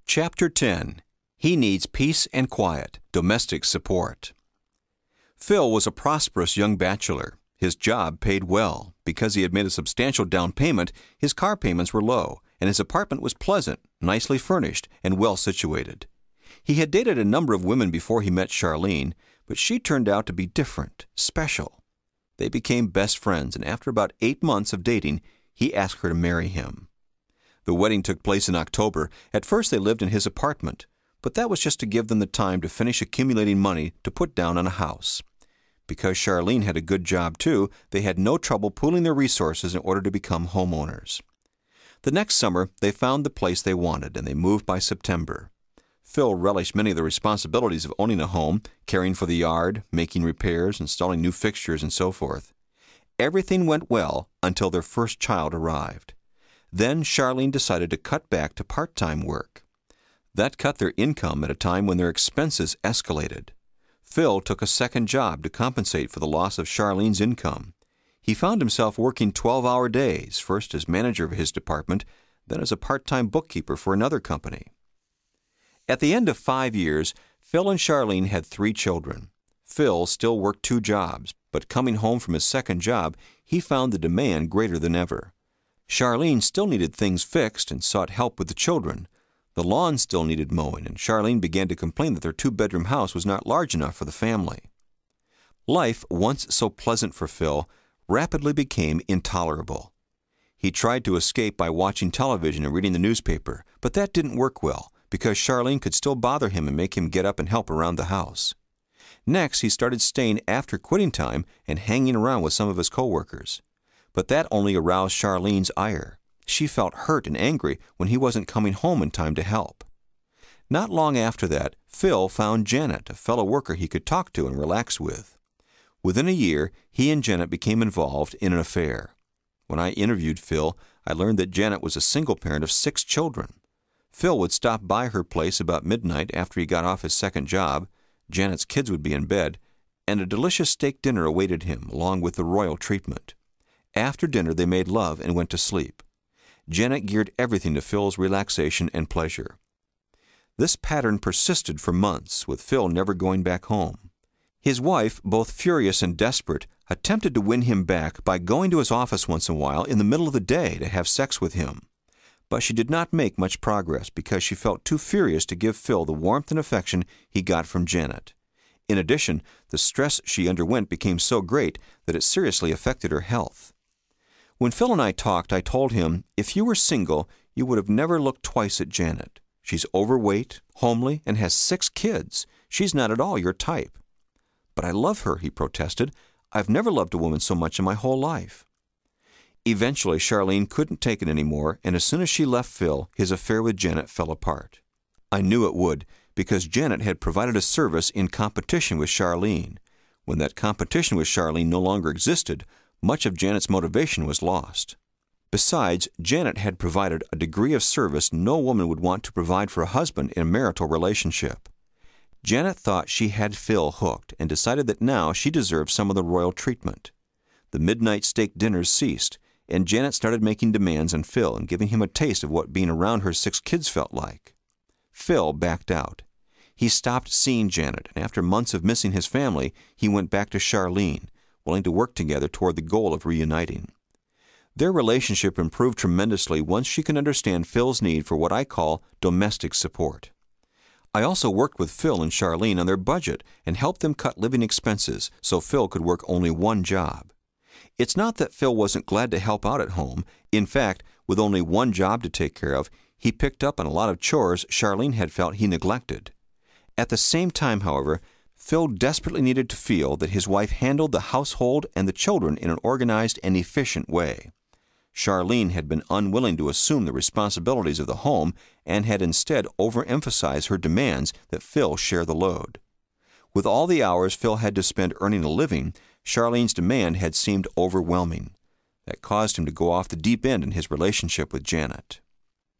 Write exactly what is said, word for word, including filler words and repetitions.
Chapter ten. He Needs Peace and Quiet, Domestic Support. Phil was a prosperous young bachelor. His job paid well. Because he had made a substantial down payment, his car payments were low, and his apartment was pleasant, nicely furnished, and well situated. He had dated a number of women before he met Charlene, but she turned out to be different, special. They became best friends, and after about eight months of dating, he asked her to marry him. The wedding took place in October. At first they lived in his apartment, but that was just to give them the time to finish accumulating money to put down on a house. Because Charlene had a good job too, they had no trouble pooling their resources in order to become homeowners. The next summer, they found the place they wanted, and they moved by September. Phil relished many of the responsibilities of owning a home, caring for the yard, making repairs, installing new fixtures, and so forth. Everything went well until their first child arrived. Then Charlene decided to cut back to part-time work. That cut their income at a time when their expenses escalated. Phil took a second job to compensate for the loss of Charlene's income. He found himself working twelve-hour days, first as manager of his department, then as a part-time bookkeeper for another company. At the end of five years, Phil and Charlene had three children. Phil still worked two jobs, but coming home from his second job, he found the demand greater than ever. Charlene still needed things fixed and sought help with the children. The lawn still needed mowing, and Charlene began to complain that their two-bedroom house was not large enough for the family. Life, once so pleasant for Phil, rapidly became intolerable. He tried to escape by watching television and reading the newspaper, but that didn't work well, because Charlene could still bother him and make him get up and help around the house. Next, he started staying after quitting time and hanging around with some of his coworkers. But that only aroused Charlene's ire. She felt hurt and angry when he wasn't coming home in time to help. Not long after that, Phil found Janet, a fellow worker he could talk to and relax with. Within a year, he and Janet became involved in an affair. When I interviewed Phil, I learned that Janet was a single parent of six children. Phil would stop by her place about midnight after he got off his second job. Janet's kids would be in bed, and a delicious steak dinner awaited him, along with the royal treatment. After dinner, they made love and went to sleep. Janet geared everything to Phil's relaxation and pleasure. This pattern persisted for months, with Phil never going back home. His wife, both furious and desperate, attempted to win him back by going to his office once in a while in the middle of the day to have sex with him. But she did not make much progress because she felt too furious to give Phil the warmth and affection he got from Janet. In addition, the stress she underwent became so great that it seriously affected her health. When Phil and I talked, I told him, if you were single, you would have never looked twice at Janet. She's overweight, homely, and has six kids. She's not at all your type. But I love her, he protested. I've never loved a woman so much in my whole life. Eventually, Charlene couldn't take it anymore, and as soon as she left Phil, his affair with Janet fell apart. I knew it would, because Janet had provided a service in competition with Charlene. When that competition with Charlene no longer existed, much of Janet's motivation was lost. Besides, Janet had provided a degree of service no woman would want to provide for a husband in a marital relationship. Janet thought she had Phil hooked and decided that now she deserved some of the royal treatment. The midnight steak dinners ceased, and Janet started making demands on Phil and giving him a taste of what being around her six kids felt like. Phil backed out. He stopped seeing Janet, and after months of missing his family, he went back to Charlene, willing to work together toward the goal of reuniting. Their relationship improved tremendously once she could understand Phil's need for what I call domestic support. I also worked with Phil and Charlene on their budget and helped them cut living expenses so Phil could work only one job. It's not that Phil wasn't glad to help out at home. In fact, with only one job to take care of, he picked up on a lot of chores Charlene had felt he neglected. At the same time, however, Phil desperately needed to feel that his wife handled the household and the children in an organized and efficient way. Charlene had been unwilling to assume the responsibilities of the home and had instead overemphasized her demands that Phil share the load. With all the hours Phil had to spend earning a living, Charlene's demand had seemed overwhelming. That caused him to go off the deep end in his relationship with Janet.